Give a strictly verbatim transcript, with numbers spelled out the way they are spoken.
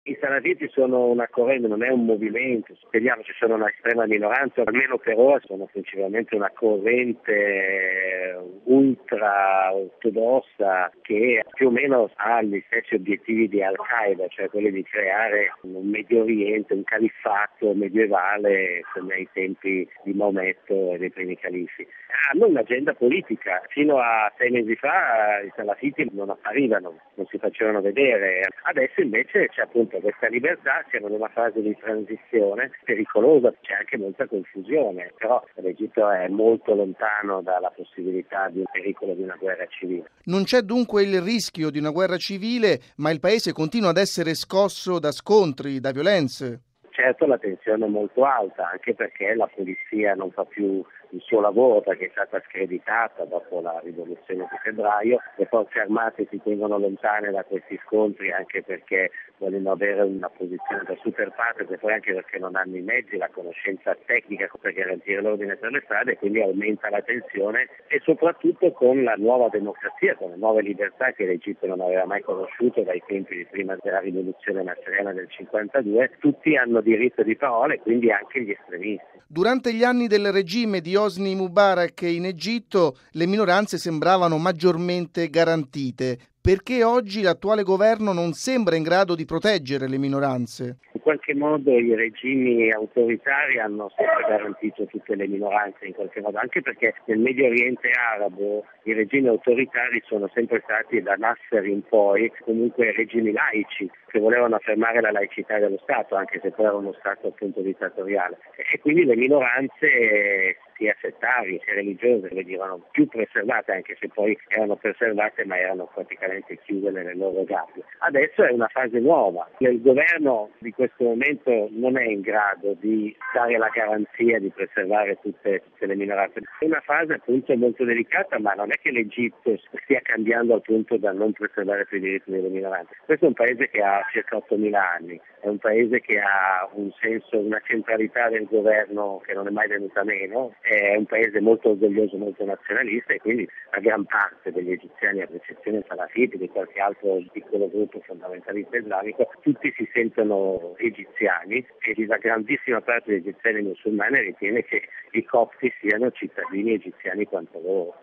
I salafiti sono una corrente, non è un movimento, speriamo ci sono una estrema minoranza, almeno per ora sono principalmente una corrente ultra ortodossa che più o meno ha gli stessi obiettivi di Al-Qaeda, cioè quelli di creare un Medio Oriente, un califfato medievale come ai tempi di Maometto e dei primi califi. Hanno un'agenda politica, fino a sei mesi fa i salafiti non apparivano, non si facevano vedere, adesso invece c'è appunto questa libertà, siamo in una fase di transizione pericolosa, c'è anche molta confusione, però l'Egitto è molto lontano dalla possibilità di un pericolo di una guerra civile. Non c'è dunque il rischio di una guerra civile, ma il paese continua ad essere scosso da scontri, da violenze. Certo la tensione è molto alta, anche perché la polizia non fa più il suo lavoro perché è stata screditata dopo la rivoluzione di febbraio, le forze armate si tengono lontane da questi scontri anche perché vogliono avere una posizione da super partes e poi anche perché non hanno i mezzi, la conoscenza tecnica per garantire l'ordine per le strade, e quindi aumenta la tensione e soprattutto con la nuova democrazia, con le nuove libertà che l'Egitto non aveva mai conosciuto dai tempi di prima della rivoluzione nasriana del cinquantadue, tutti hanno diritto di parola e quindi anche gli estremisti. Durante gli anni del regime di Hosni Mubarak in Egitto le minoranze sembravano maggiormente garantite. Perché oggi l'attuale governo non sembra in grado di proteggere le minoranze? In qualche modo i regimi autoritari hanno sempre garantito tutte le minoranze, in qualche modo, anche perché nel Medio Oriente arabo i regimi autoritari sono sempre stati da Nasser in poi comunque regimi laici che volevano affermare la laicità dello Stato, anche se poi era uno Stato appunto dittatoriale. E quindi le minoranze sia settarie sia religiose venivano più preservate, anche se poi erano preservate ma erano praticamente chiuse nelle loro gabbie. Adesso è una fase nuova, il governo di questo momento non è in grado di dare la garanzia di preservare tutte, tutte le minoranze. È una fase appunto molto delicata, ma non è che l'Egitto stia cambiando al punto da non preservare più i diritti delle minoranze. Questo è un paese che ha circa ottomila anni, è un paese che ha un senso, una centralità del governo che non è mai venuta meno, è un paese molto orgoglioso, molto nazionalista, e quindi la gran parte degli egiziani, ad eccezione salafiti, di qualche altro piccolo gruppo fondamentalista islamico, tutti si sentono egiziani e la grandissima parte degli egiziani musulmani ritiene che i copti siano cittadini egiziani quanto loro.